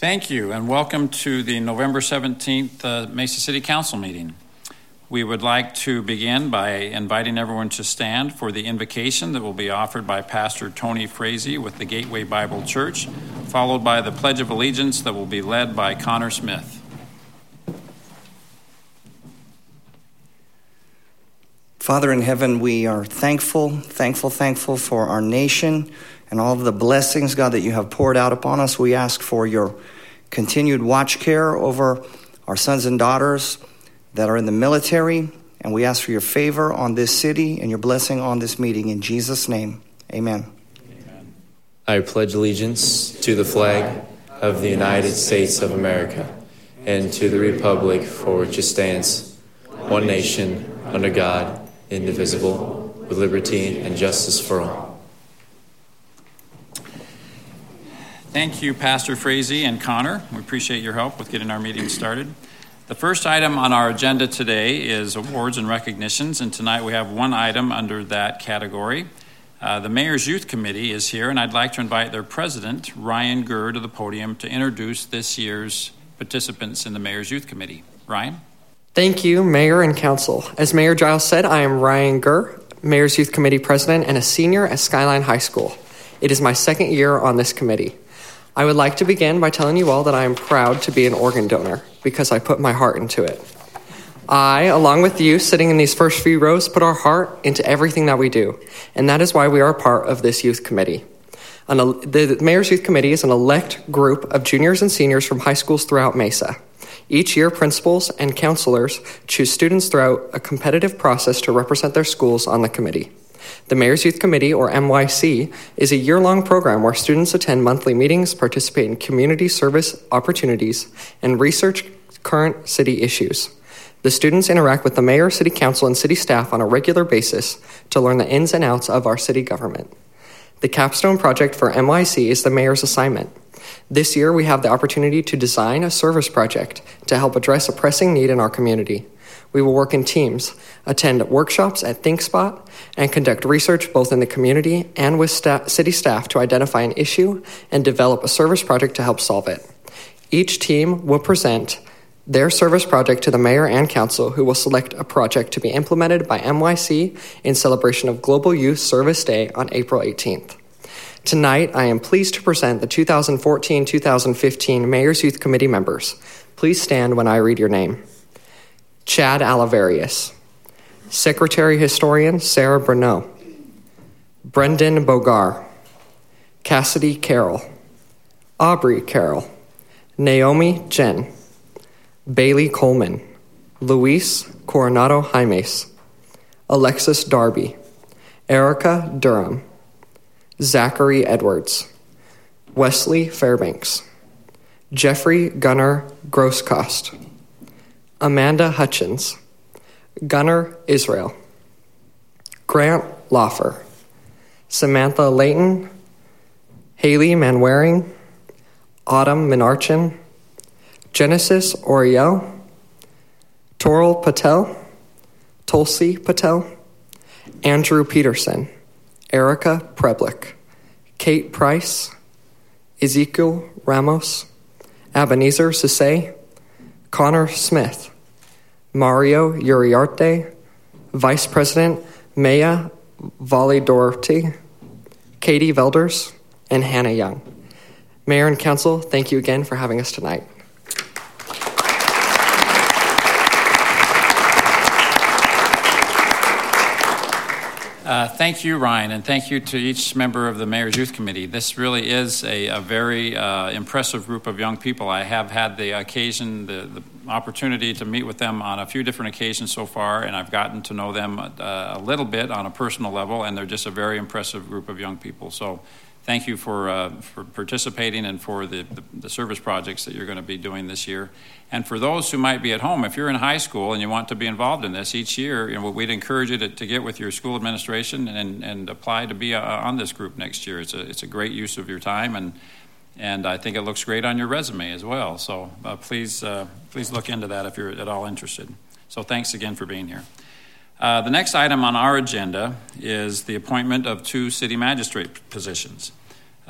Thank you, and welcome to the November 17th Mesa City Council meeting. We would like to begin by inviting everyone to stand for the invocation that will be offered by Pastor Tony Frazee with the Gateway Bible Church, followed by the Pledge of Allegiance that will be led by Connor Smith. Father in heaven, we are thankful for our nation and all of the blessings, God, that you have poured out upon us. We ask for your continued watch care over our sons and daughters that are in the military, and we ask for your favor on this city and your blessing on this meeting. In Jesus' name, amen. Amen. I pledge allegiance to the flag of the United States of America and to the republic for which it stands, one nation, under God, indivisible, with liberty and justice for all. Thank you, Pastor Frazee and Connor. We appreciate your help with getting our meeting started. The first item on our agenda today is awards and recognitions, and tonight we have one item under that category. The Mayor's Youth Committee is here, and I'd like to invite their president, Ryan Gurr, to the podium to introduce this year's participants in the Mayor's Youth Committee. Ryan? Thank you, Mayor and Council. As Mayor Giles said, I am Ryan Gurr, Mayor's Youth Committee president and a senior at Skyline High School. It is my second year on this committee. I would like to begin by telling you all that I am proud to be an organ donor because I put my heart into it. I, along with you sitting in these first few rows, put our heart into everything that we do, and that is why we are a part of this youth committee. The Mayor's Youth Committee is an elect group of juniors and seniors from high schools throughout Mesa. Each year, principals and counselors choose students throughout a competitive process to represent their schools on the committee. The Mayor's Youth Committee, or MYC, is a year-long program where students attend monthly meetings, participate in community service opportunities, and research current city issues. The students interact with the mayor, city council, and city staff on a regular basis to learn the ins and outs of our city government. The capstone project for MYC is the mayor's assignment. This year, we have the opportunity to design a service project to help address a pressing need in our community. We will work in teams, attend workshops at ThinkSpot, and conduct research both in the community and with city staff to identify an issue and develop a service project to help solve it. Each team will present their service project to the mayor and council, who will select a project to be implemented by MYC in celebration of Global Youth Service Day on April 18th. Tonight, I am pleased to present the 2014-2015 Mayor's Youth Committee members. Please stand when I read your name. Chad Alavarius, Secretary Historian Sarah Bruneau, Brendan Bogar, Cassidy Carroll, Aubrey Carroll, Naomi Jen, Bailey Coleman, Luis Coronado Jaimes, Alexis Darby, Erica Durham, Zachary Edwards, Wesley Fairbanks, Jeffrey Gunnar Grosskost, Amanda Hutchins, Gunnar Israel, Grant Loffer, Samantha Layton, Haley Manwaring, Autumn Minarchin, Genesis Oriel, Toral Patel, Tulsi Patel, Andrew Peterson, Erica Preblick, Kate Price, Ezekiel Ramos, Ebenezer Sisay, Connor Smith, Mario Uriarte, Vice President Maya Validorti, Katie Velders, and Hannah Young. Mayor and Council, thank you again for having us tonight. Thank you, Ryan, and thank you to each member of the Mayor's Youth Committee. This really is a very impressive group of young people. I have had the occasion, the opportunity to meet with them on a few different occasions so far, and I've gotten to know them a little bit on a personal level, and they're just a very impressive group of young people. So thank you for participating and for the service projects that you're going to be doing this year. And for those who might be at home, if you're in high school and you want to be involved in this each year, we'd encourage you to get with your school administration and apply to be on this group next year. It's a great use of your time, and I think it looks great on your resume as well. So please look into that if you're at all interested. So thanks again for being here. The next item on our agenda is the appointment of 2 city magistrate positions.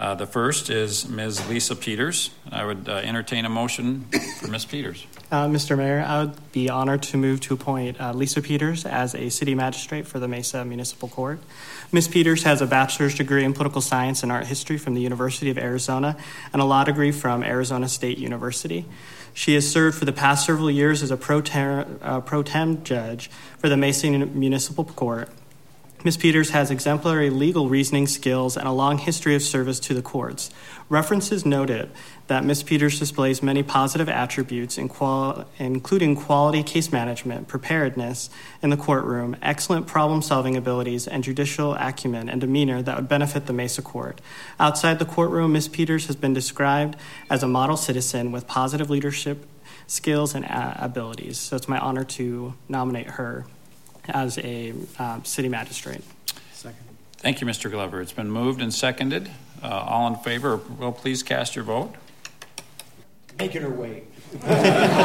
The first is Ms. Lisa Peters. I would entertain a motion for Ms. Peters. Mr. Mayor, I would be honored to move to appoint Lisa Peters as a city magistrate for the Mesa Municipal Court. Ms. Peters has a bachelor's degree in political science and art history from the University of Arizona and a law degree from Arizona State University. She has served for the past several years as a pro tem judge for the Mesa Municipal Court. Ms. Peters has exemplary legal reasoning skills and a long history of service to the courts. References noted that Ms. Peters displays many positive attributes, including quality case management, preparedness in the courtroom, excellent problem-solving abilities, and judicial acumen and demeanor that would benefit the Mesa Court. Outside the courtroom, Ms. Peters has been described as a model citizen with positive leadership skills and abilities. So it's my honor to nominate her as a city magistrate. Second. Thank you, Mr. Glover. It's been moved and seconded. All in favor, will please cast your vote. Making her wait. Okay.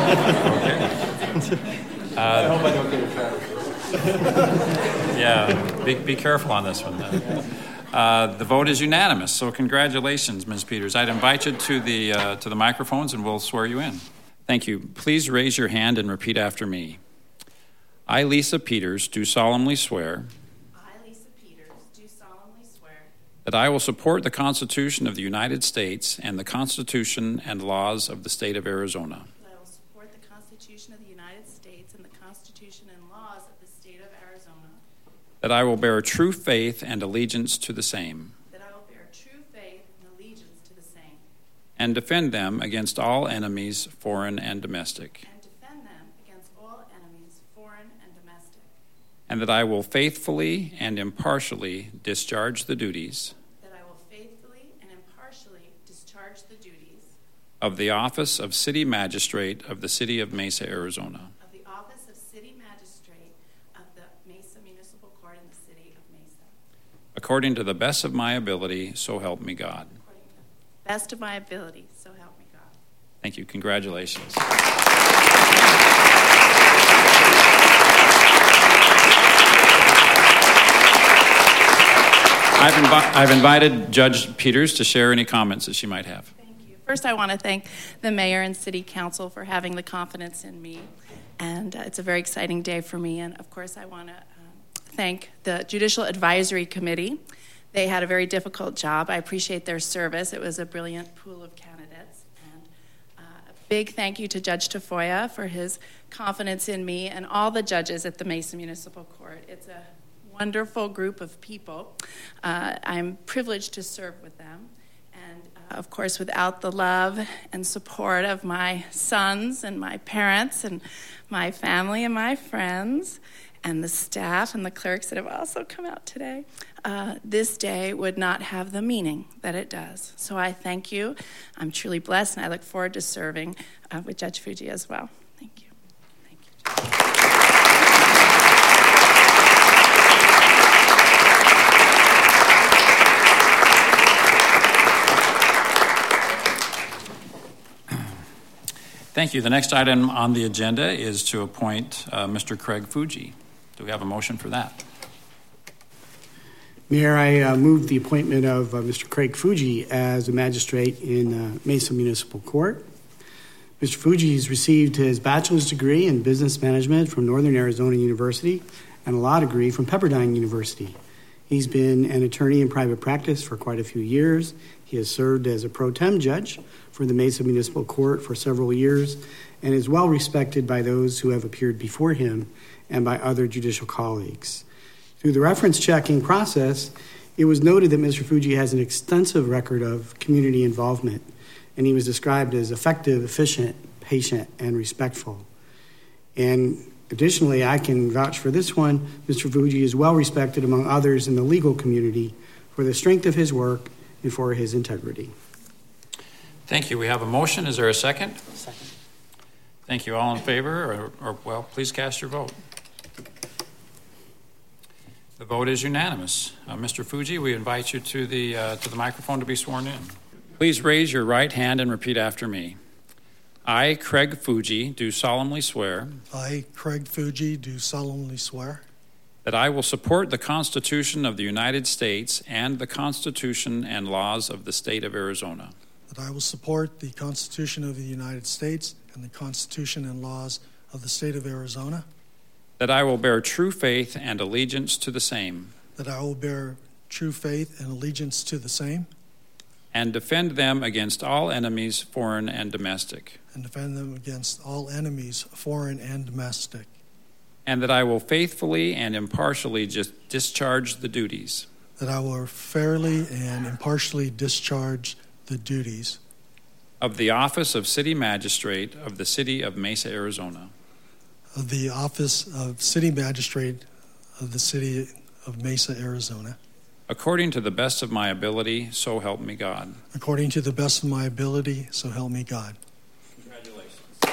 I hope I don't get a traffic. Yeah, be careful on this one. The vote is unanimous, so congratulations, Ms. Peters. I'd invite you to the microphones and we'll swear you in. Thank you. Please raise your hand and repeat after me. I, Lisa Peters, do solemnly swear that I will support the Constitution of the United States and the Constitution and laws of the state of Arizona. That I will support the Constitution of the United States and the Constitution and laws of the state of Arizona. That I will bear true faith and allegiance to the same. That I will bear true faith and allegiance to the same. And defend them against all enemies, foreign and domestic. And that I will faithfully and impartially discharge the duties of the office of City Magistrate of the City of Mesa, Arizona. Of the office of City Magistrate of the Mesa Municipal Court in the City of Mesa. According to the best of my ability, so help me God. According to the best of my ability, so help me God. Thank you. Congratulations. I've invited Judge Peters to share any comments that she might have. Thank you. First, I want to thank the mayor and city council for having the confidence in me. And it's a very exciting day for me. And of course, I want to thank the Judicial Advisory Committee. They had a very difficult job. I appreciate their service. It was a brilliant pool of candidates. And a big thank you to Judge Tafoya for his confidence in me and all the judges at the Mesa Municipal Court. It's a wonderful group of people. I'm privileged to serve with them. And of course, without the love and support of my sons and my parents and my family and my friends and the staff and the clerks that have also come out today, this day would not have the meaning that it does. So I thank you. I'm truly blessed, and I look forward to serving with Judge Fuji as well. Thank you. Thank you. Thank you. The next item on the agenda is to appoint Mr. Craig Fuji. Do we have a motion for that? Mayor, I move the appointment of Mr. Craig Fuji as a magistrate in Mesa Municipal Court. Mr. Fuji has received his bachelor's degree in business management from Northern Arizona University and a law degree from Pepperdine University. He's been an attorney in private practice for quite a few years. He has served as a pro tem judge for the Mesa Municipal Court for several years and is well respected by those who have appeared before him and by other judicial colleagues. Through the reference checking process, it was noted that Mr. Fuji has an extensive record of community involvement, and he was described as effective, efficient, patient, and respectful. And additionally, I can vouch for this one. Mr. Fuji is well respected among others in the legal community for the strength of his work and for his integrity. Thank you. We have a motion. Is there a second? Second. Thank you. All in favor? Or please cast your vote. The vote is unanimous. Mr. Fuji, we invite you to the microphone to be sworn in. Please raise your right hand and repeat after me. I, Craig Fuji, do solemnly swear I, Craig Fuji, do solemnly swear that I will support the Constitution of the United States and the Constitution and laws of the state of Arizona, that I will support the Constitution of the United States and the Constitution and laws of the state of Arizona, that I will bear true faith and allegiance to the same, that I will bear true faith and allegiance to the same, and defend them against all enemies, foreign and domestic, and defend them against all enemies, foreign and domestic, and that I will faithfully and impartially discharge the duties that I will fairly and impartially discharge the duties of the office of City Magistrate of the City of Mesa, Arizona, of the office of City Magistrate of the City of Mesa, Arizona, according to the best of my ability, so help me God. according to the best of my ability, so help me God. Congratulations.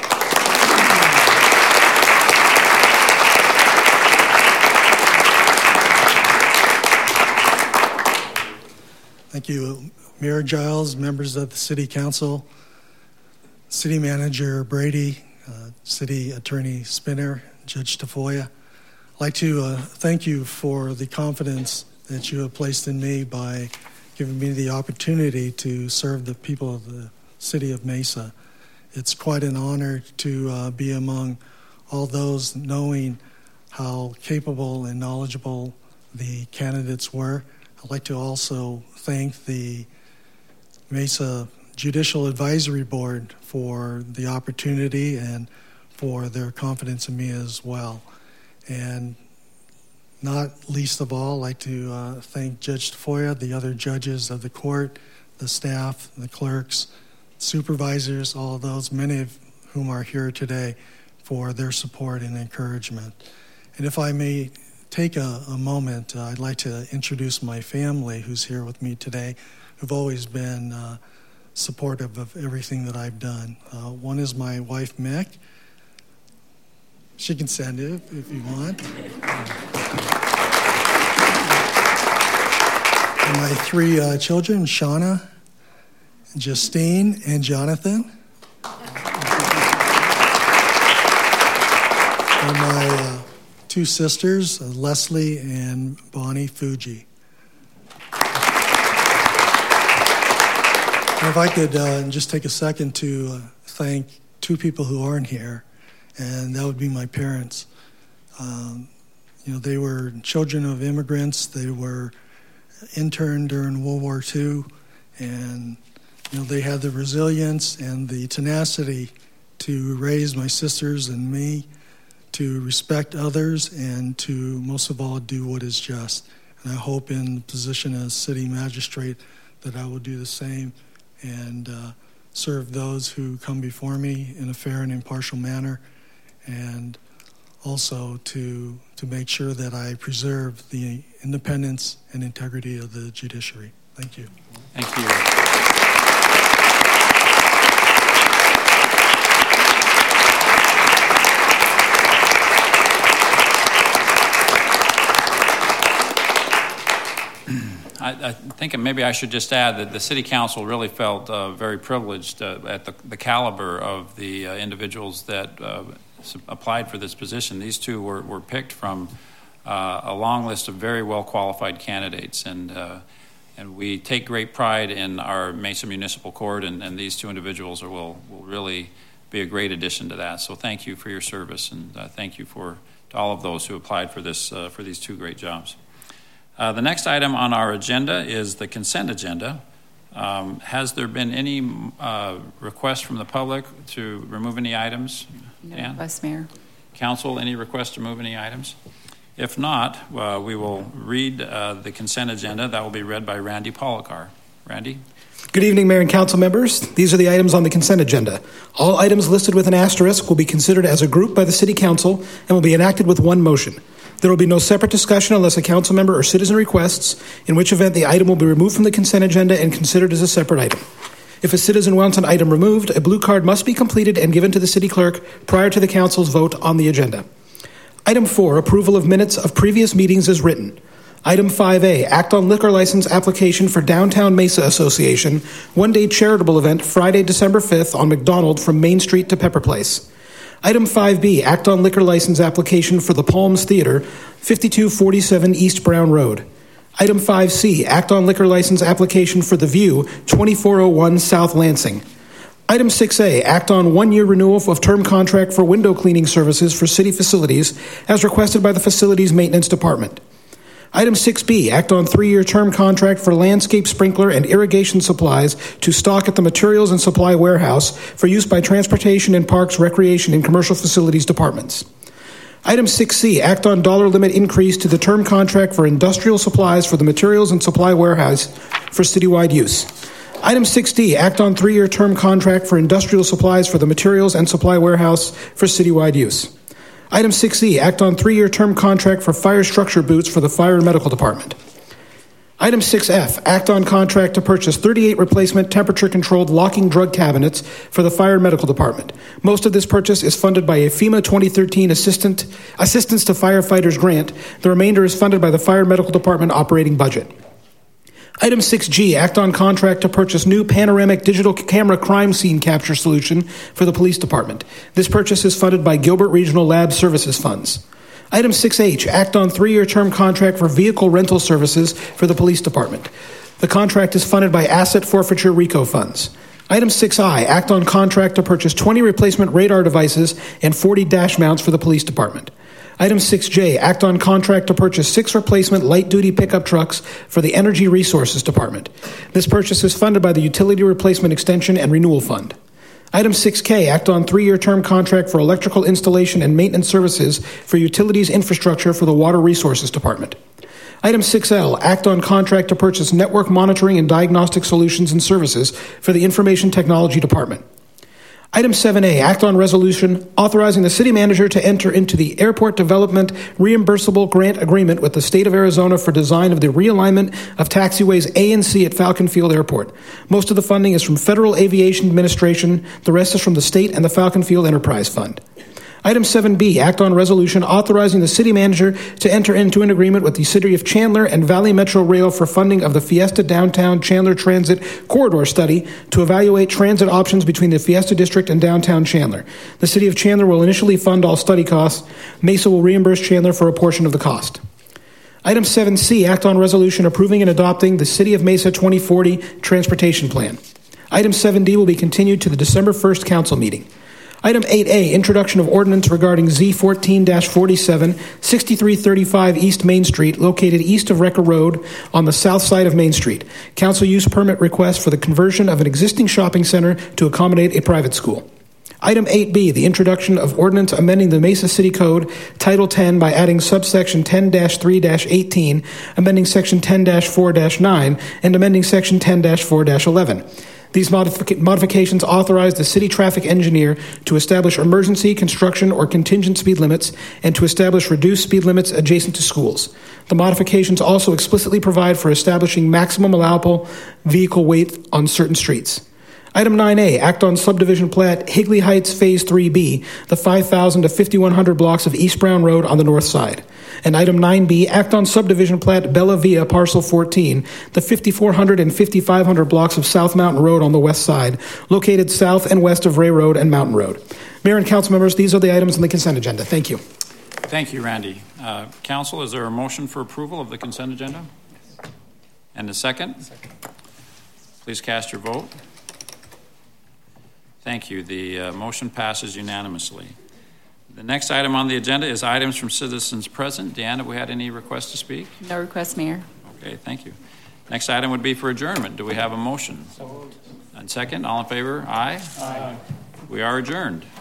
Thank you, Mayor Giles, members of the City Council, City Manager Brady, City Attorney Spinner, Judge Tafoya. I'd like to thank you for the confidence that you have placed in me by giving me the opportunity to serve the people of the City of Mesa. It's quite an honor to be among all those, knowing how capable and knowledgeable the candidates were. I'd like to also thank the Mesa Judicial Advisory Board for the opportunity and for their confidence in me as well. And not least of all, I'd like to thank Judge Tafoya, the other judges of the court, the staff, the clerks, supervisors, all of those, many of whom are here today, for their support and encouragement. And if I may take a moment, I'd like to introduce my family who's here with me today, who've always been supportive of everything that I've done. One is my wife, Mick. She can stand it if you want. And my three children, Shauna, Justine, and Jonathan. And my two sisters, Leslie and Bonnie Fuji. And if I could just take a second to thank two people who aren't here, and that would be my parents. They were children of immigrants. They were interned during World War II, and they had the resilience and the tenacity to raise my sisters and me, to respect others, and to, most of all, do what is just. And I hope in the position as city magistrate that I will do the same and serve those who come before me in a fair and impartial manner, and also to make sure that I preserve the independence and integrity of the judiciary. Thank you. Thank you. I think maybe I should just add that the City Council really felt very privileged at the caliber of the individuals that applied for this position. These two were picked from a long list of very well-qualified candidates, and we take great pride in our Mesa Municipal Court, and these two individuals will really be a great addition to that. So thank you for your service, and thank you to all of those who applied for these two great jobs. The next item on our agenda is the consent agenda. Has there been any request from the public to remove any items? No request, Mayor. Council, any request to move any items? If not, we will read the consent agenda. That will be read by Randy Polakar. Randy? Good evening, Mayor and Council members. These are the items on the consent agenda. All items listed with an asterisk will be considered as a group by the City Council and will be enacted with one motion. There will be no separate discussion unless a council member or citizen requests, in which event the item will be removed from the consent agenda and considered as a separate item. If a citizen wants an item removed, a blue card must be completed and given to the city clerk prior to the council's vote on the agenda. Item 4, approval of minutes of previous meetings is written. Item 5A, act on liquor license application for Downtown Mesa Association, one-day charitable event Friday, December 5th on McDonald from Main Street to Pepper Place. Item 5B, act on liquor license application for the Palms Theater, 5247 East Brown Road. Item 5C, act on liquor license application for The View, 2401 South Lansing. Item 6A, act on 1-year renewal of term contract for window cleaning services for city facilities as requested by the Facilities Maintenance Department. Item 6B, act on 3-year term contract for landscape sprinkler and irrigation supplies to stock at the Materials and Supply Warehouse for use by Transportation and Parks, Recreation, and Commercial Facilities Departments. Item 6C, act on dollar limit increase to the term contract for industrial supplies for the Materials and Supply Warehouse for citywide use. Item 6D, act on 3-year term contract for industrial supplies for the Materials and Supply Warehouse for citywide use. Item 6E, act on 3-year term contract for fire structure boots for the Fire and Medical Department. Item 6F, act on contract to purchase 38 replacement temperature-controlled locking drug cabinets for the Fire and Medical Department. Most of this purchase is funded by a FEMA 2013 Assistance to Firefighters grant. The remainder is funded by the Fire and Medical Department operating budget. Item 6G, act on contract to purchase new panoramic digital camera crime scene capture solution for the Police Department. This purchase is funded by Gilbert Regional Lab Services funds. Item 6H, act on 3-year term contract for vehicle rental services for the Police Department. The contract is funded by Asset Forfeiture RICO funds. Item 6I, act on contract to purchase 20 replacement radar devices and 40 dash mounts for the Police Department. Item 6J, act on contract to purchase 6 replacement light-duty pickup trucks for the Energy Resources Department. This purchase is funded by the Utility Replacement Extension and Renewal Fund. Item 6K, act on 3-year term contract for electrical installation and maintenance services for utilities infrastructure for the Water Resources Department. Item 6L, act on contract to purchase network monitoring and diagnostic solutions and services for the Information Technology Department. Item 7A, act on resolution authorizing the city manager to enter into the Airport Development Reimbursable Grant Agreement with the state of Arizona for design of the realignment of taxiways A and C at Falcon Field Airport. Most of the funding is from Federal Aviation Administration. The rest is from the state and the Falcon Field Enterprise Fund. Item 7B, act on resolution authorizing the city manager to enter into an agreement with the City of Chandler and Valley Metro Rail for funding of the Fiesta Downtown Chandler Transit Corridor Study to evaluate transit options between the Fiesta District and downtown Chandler. The City of Chandler will initially fund all study costs. Mesa will reimburse Chandler for a portion of the cost. Item 7C, act on resolution approving and adopting the City of Mesa 2040 Transportation Plan. Item 7D will be continued to the December 1st council meeting. Item 8A, introduction of ordinance regarding Z14-47, 6335 East Main Street, located east of Wrecker Road on the south side of Main Street. Council use permit request for the conversion of an existing shopping center to accommodate a private school. Item 8B, the introduction of ordinance amending the Mesa City Code, Title 10, by adding subsection 10-3-18, amending section 10-4-9, and amending section 10-4-11. These modifications authorize the city traffic engineer to establish emergency, construction, or contingent speed limits and to establish reduced speed limits adjacent to schools. The modifications also explicitly provide for establishing maximum allowable vehicle weight on certain streets. Item 9A, act on subdivision plat Higley Heights Phase 3B, the 5,000 to 5,100 blocks of East Brown Road on the north side. And item 9B, act on subdivision plat Bella Via Parcel 14, the 5,400 and 5,500 blocks of South Mountain Road on the west side, located south and west of Ray Road and Mountain Road. Mayor and council members, these are the items on the consent agenda. Thank you. Thank you, Randy. Council, is there a motion for approval of the consent agenda? And a second? Please cast your vote. Thank you. The motion passes unanimously. The next item on the agenda is items from citizens present. Deanna, have we had any requests to speak? No requests, Mayor. Okay, thank you. Next item would be for adjournment. Do we have a motion? So moved. And second, all in favor? Aye. Aye. We are adjourned.